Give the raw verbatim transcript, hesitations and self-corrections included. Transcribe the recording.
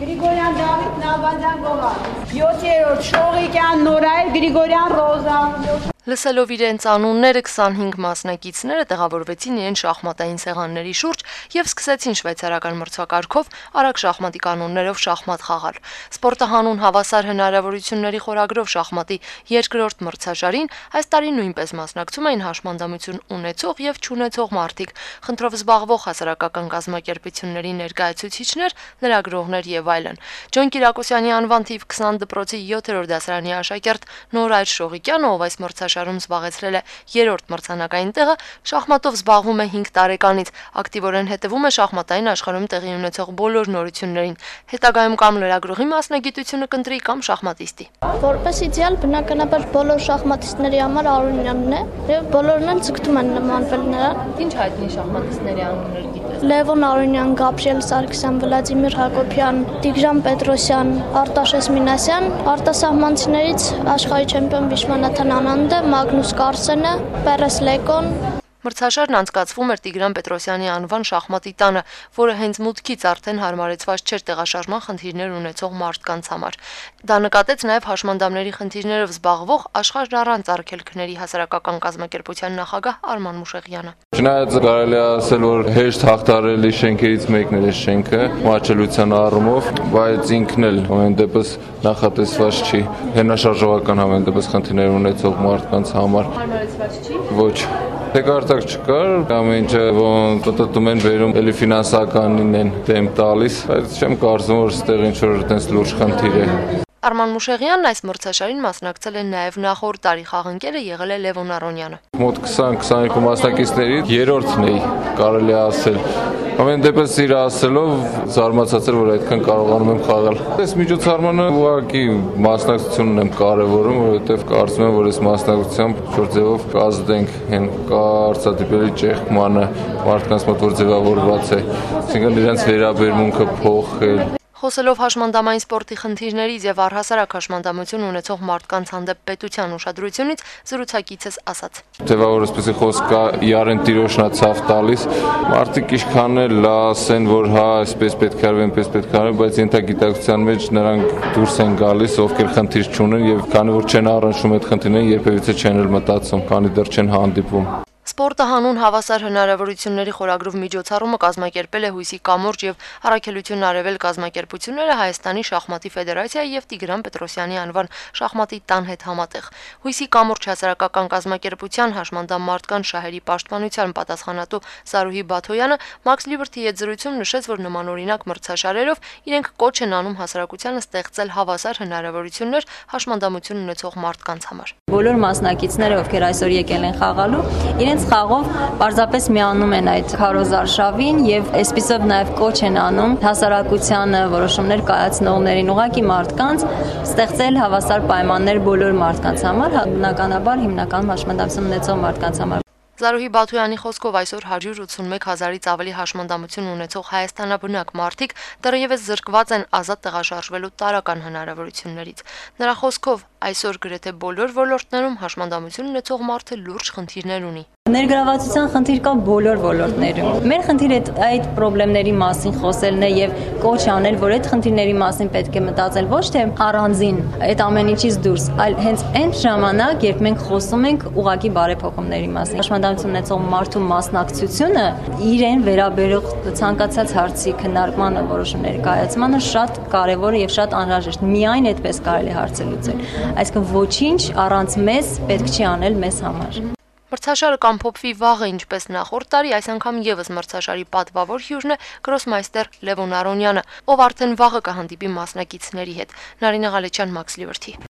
Գրիգորյան Դավիթ Նալբանդյան Գոհար, յոթերորդ Շողիկյան Նորայր Գրիգորյան Ռոզա։ Լսելով իրենց անունները քսանհինգ մասնակիցները տեղավորվեցին իրենց շախմատային սեղանների շուրջ եւ սկսեցին շվեյցարական մրցակարգով արագ շախմատի կանոններով շախմատ խաղալ։ Սպորտը հանուն հավասար հնարավորությունների խորագրով շախմատի երկրորդ մրցաշարին այս տարի նույնպես մասնակցում էին հաշմանդամություն ունեցող եւ չունեցող մարդիկ, խնդրով զբաղվող հասարակական կազմակերպությունների ներկայացուցիչներ, լրագրողներ եւ այլն։ Ջոն Կիրակոսյանի անվան թիվ քսան դպրոցի յոթերորդ դասարանի աշակերտ Նորայր Շողիկյանը, ով այս մրցաշարում զբաղեցրել է երրորդ մրցանակային տեղը, շախմատով զբաղվում է հինգ տարեկանից, ակտիվորեն հետևում է շախմատային աշխարհում տեղի ունեցող բոլոր նորություններին, հետագայում կամ լրագրողի մասնագիտությունը կընտրի կամ շախմատիստի։ Որպես իդեալ բնականաբար բոլոր շախմատիստների համար Արոնյանն է, եւ բոլորն էլ ցկտում են նմանվել նրան։ Ինչ հայտնի շախմատիստների անուններ գիտես։ Լևոն Արոնյան, Գաբրիել Սարգսյան, Վլադիմիր Հակոբյան, Տիգրան Պետրոսյան, Արտաշես Մինասյան, արտասահմանցիներից աշխարհի չեմպիոն Վիշվանաթան Անանդը, Մագնուս Կարսենը, Պերես Լեկոն։ Մրցաշարն անցկացվում էր Տիգրան Պետրոսյանի անվան շախմատի տանը, որը հենց մուտքից արդեն հարմարեցված չէր տեղաշարժման խնդիրներ ունեցող մարդկանց համար։ Դա նկատեց նաև հաշմանդամների խնդիրներով զբաղվող աշխարհ առանց արգելքների հասարակական կազմակերպության նախագահ Արման Մուշեղյանը։ Չնայած կարելի է ասել, որ հեշտ հաղթարելի շենքերից մեկն է շենքը, մատչելիության առումով, բայց ինքն էլ ամեն դեպս նախատեսված չի հենաշարժողական ամեն դեպս խնդիրներ ունեցող մարդկանց համար։ Հարմարեցված չի։ Ոչ։ Տեկարտակ չկար, ամեն ինչը ոնց տտտում են վերում, էլի ֆինանսականին են դեմ տալիս, բայց չեմ կարծում, որ ստեղ ինչ-որ այդպես լուրջ խնդիր է։ Արման Մուշեղյանն այս մրցաշարին մասնակցել է նաև նախորդ տարի խաղընկերը եղել է Լևոն Արոնյանը։ Մոտ քսան քսանհինգ մասնակիցներից երրորդն էի, կարելի է ասել։ Ամեն դեպս իր ասելով զարմացած էր, որ այդքան կարողանում եմ խաղալ։ Այս միջոցառմանը ուղղակի մասնակցությունն եմ կարևորում, որովհետև կարծում եմ, որ այս մասնակցությամբ ինչ-որ ձևով կազդենք հեն կարծատիպերի ճեղքմանը մարդկանց մոտ, որ ձևավորված է, այսինքն իրենց վերաբերմունքը փոխել։ Խոսելով հաշմանդամային սպորտի խնդիրներից եւ առհասարակ հաշմանդամություն ունեցող մարդկանց հանդեպ պետության ուշադրությունից զրուցակիցս ասաց. Թեվավոր այսպեսի խոսք կա Յարեն տիրոշնա ցավ տալիս, մարդիկ ինչքան էլ ասեն, որ հա, այսպես պետք է արվի, այնպես պետք է արվի, բայց ենթագիտակցության մեջ նրանք դուրս են գալիս, ովքեր խնդիր չունեն եւ քանի որ չեն առնչվում այդ խնդիրներին, երբևիցե չեն էլ մտածում, քանի դեռ չեն հանդիպում։ Սպորտը հանուն հավասար հնարավորությունների խորագրով միջոցառումը կազմակերպել է Հույսի կամուրջ եւ Առաքելություն արևել կազմակերպությունները Հայաստանի շախմատի ֆեդերացիայի եւ Տիգրան Պետրոսյանի անվան շախմատի տան հետ համատեղ։ Հույսի կամուրջ հասարակական կազմակերպության հաշմանդամ մարդկանց շահերի պաշտպանության պատասխանատու Զարուհի Բաթոյանը Max Liberty-ի հետ զրույցում նշեց, որ նմանօրինակ մրցաշարերով իրենք կոչ են անում հասարակությանը ստեղծել հավասար հնարավորություններ հաշմանդամություն ունեցող մարդկանց համար։ Բոլոր մասնակիցները, ովքեր այսօր եկել են խաղալու, իրենց խաղով պարզապես միանում են այդ քարոզարշավին եւ այսպիսով նաեւ կոչ են անում հասարակությանը, որոշումներ կայացնողներին, ուղղակի մարդկանց ստեղծել հավասար պայմաններ բոլոր մարդկանց համար, բնականաբար հիմնականում հաշմանդամություն ունեցող մարդկանց համար։ Զարուհի Բաթոյանի խոսքով այսօր հարյուր ութսունմեկ հազարից ավելի հաշմանդամություն ունեցող հայաստանաբնակ մարդիկ դեռևս զրկված են ազատ տեղաշարժվելու տարական հնարավորություններից։ Նրա խոսքով այսօր գրեթե բոլոր ոլորտներում հաշմանդամություն ունեցող մարդը լուրջ խնդիրներ ունի։ Ներգրավվածության խնդիր կա բոլոր ոլորտներում։ Մեր խնդիրը այդ խնդիրների մասին խոսելն է եւ կոչ անել, որ այդ խնդիրների մասին պետք է մտածել ոչ թե առանձին այդ ամեն ինչից դուրս, այլ հենց այն ժամանակ, երբ մենք խոսում ենք ուղղակի բարեփոխումների մասին։ Հաշմանդամություն ունեցող մարդու մասնակցությունը իրեն վերաբերող ցանկացած հարցի քննարկմանը, որոշումների կայացմանը շատ կարեւոր է եւ շատ անհրաժեշտ։ Միայն այդպես կարելի է հարցը լուծել։ Այսինքն ոչինչ առանց մեզ պետք չի անել մեզ համար։ Մրցաշարը կամփոփվի վաղը, ինչպես նախորդ տարի, այս անգամ եւս մրցաշարի պատվավոր հյուրն է գրոսմայստեր Լևոն Արոնյանը, ով արդեն վաղը կհանդիպի մասնակիցների հետ։ Նարինե Ղալեչյան, Max Liberty։